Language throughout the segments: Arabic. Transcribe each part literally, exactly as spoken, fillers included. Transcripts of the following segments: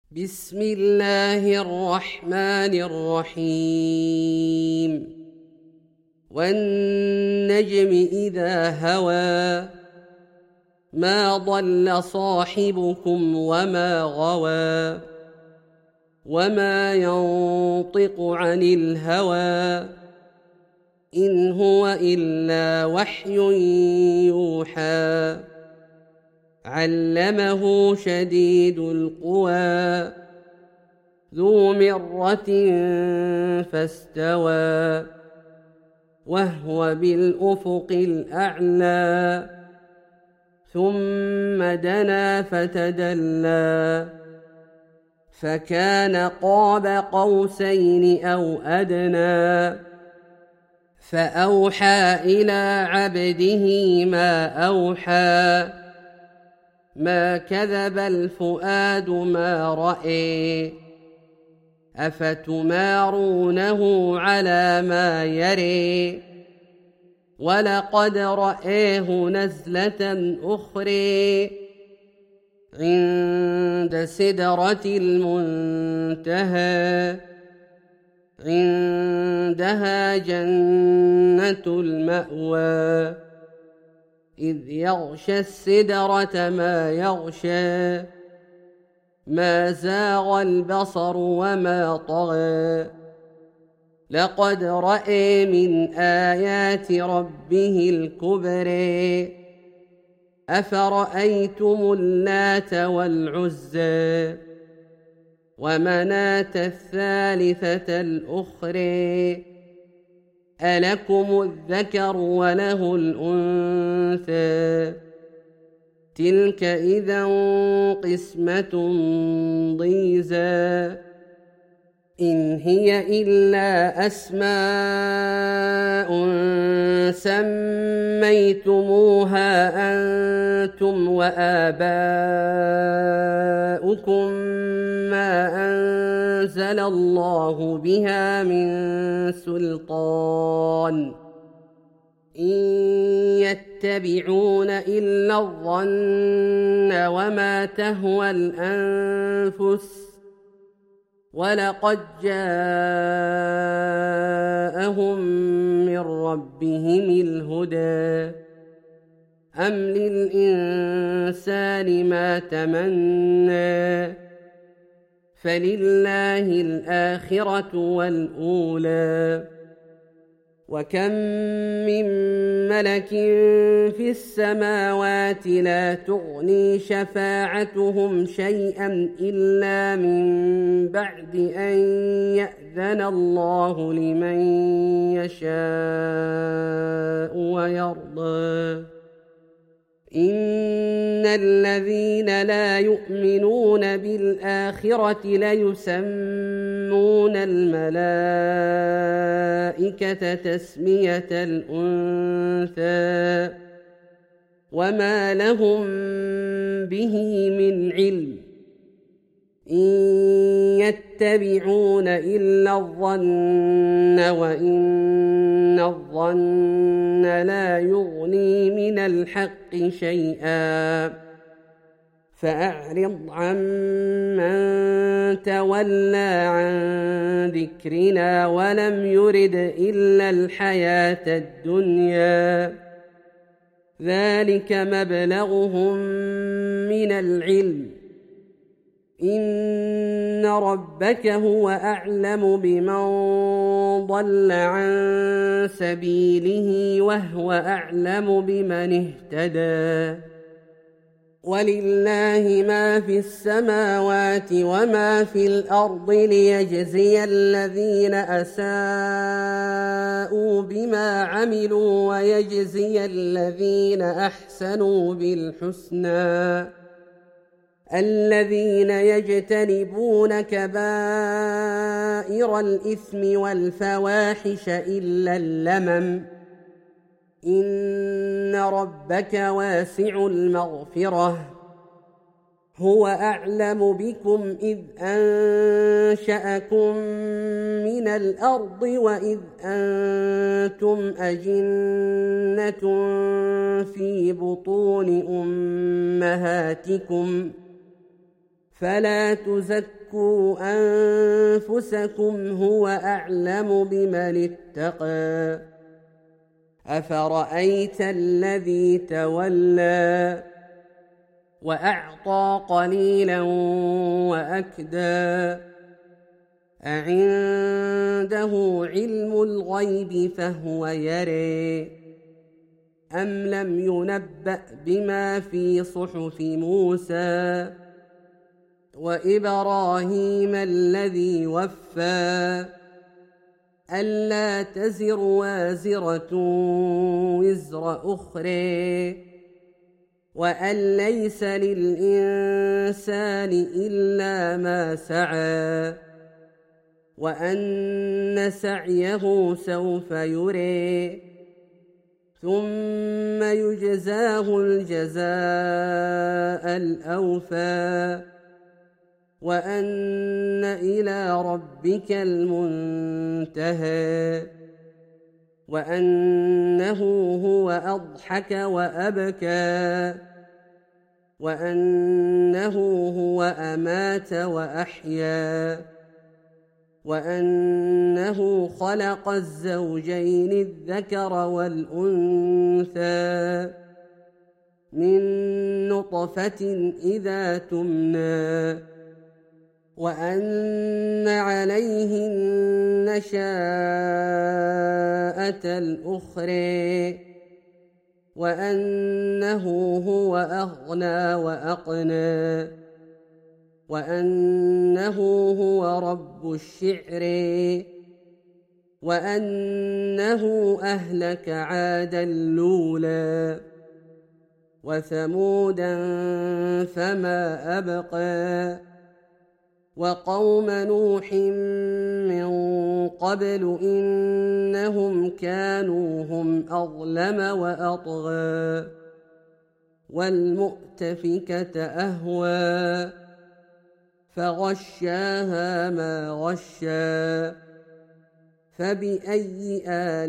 بسم الله الرحمن الرحيم والنجم إذا هوى ما ضل صاحبكم وما غوى وما ينطق عن الهوى إن هو إلا وحي يوحى علمه شديد القوى ذو مرة فاستوى وهو بالأفق الأعلى ثم دنا فتدلى فكان قاب قوسين أو أدنى فأوحى إلى عبده ما أوحى ما كذب الفؤاد ما رأى أفتمارونه على ما يري ولقد رآه نزلة أخرى عند سدرة المنتهى عندها جنة المأوى إذ يغشى السدرة ما يغشى ما زاغ البصر وما طغى لقد رأى من آيات ربه الكبرى أفرأيتم اللات والعزى ومناة الثالثة الأخرى ألكم الذكر وله الأنثى تلك إذا قسمة ضيزى إن هي إلا أسماء سميتموها أنتم وآباؤكم ما أنزل الله بها من سلطان إن يتبعون إلا الظن وما تهوى الأنفس ولقد جاءهم من ربهم الهدى أم للإنسان ما تمنى فلله الآخرة والأولى وكم من ملك في السماوات لا تغني شفاعتهم شيئا إلا من بعد أن يأذن الله لمن يشاء ويرضى إن الذين لا يؤمنون بالآخرة ليسمون الملائكة تسمية الأنثى وما لهم به من علم إن يتبعون إلا الظن وإن الظن لا يغني من الحق شيئا فأعرض عمن تولى عن ذكرنا ولم يرد إلا الحياة الدنيا ذلك مبلغهم من العلم إن ربك هو أعلم بمن ضل عن سبيله وهو أعلم بمن اهتدى ولله ما في السماوات وما في الأرض ليجزي الذين أساءوا بما عملوا ويجزي الذين أحسنوا بالحسنى الذين يجتنبون كبائر الإثم والفواحش إلا اللمم إن ربك واسع المغفرة هو أعلم بكم إذ أنشأكم من الأرض وإذ أنتم أجنة في بطون أمهاتكم فلا تزكوا أنفسكم هو أعلم بمن اتقى أفرأيت الذي تولى وأعطى قليلا وأكدى أعنده علم الغيب فهو يرى أم لم ينبأ بما في صحف موسى وإبراهيم الذي وفى ألا تزر وازرة وزر أخرى وأن ليس للإنسان إلا ما سعى وأن سعيه سوف يرى ثم يجزاه الجزاء الأوفى وأن إلى ربك المنتهى وأنه هو أضحك وأبكى وأنه هو أمات وأحيا وأنه خلق الزوجين الذكر والأنثى من نطفة إذا تمنى وأن عليه النشاءة الأخرى وأنه هو أغنى وأقنى وأنه هو رب الشعر وأنه أهلك عادا الأولى وثمودا فما أبقى وقوم نوح من قبل إنهم كانوا هم أظلم وأطغى والمؤتفكة أهوى فغشاها ما غشى فبأي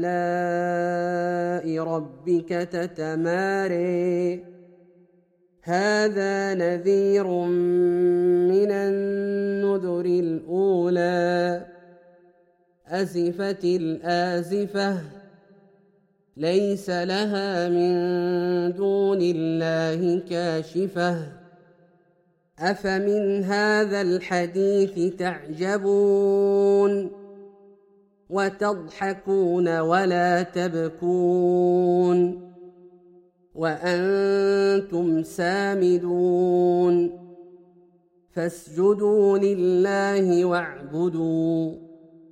آلاء ربك تتماري هذا نذير من النذر الأولى أزفت الآزفة ليس لها من دون الله كاشفة أفمن هذا الحديث تعجبون وتضحكون ولا تبكون وأنتم سامدون فاسجدوا لله واعبدوا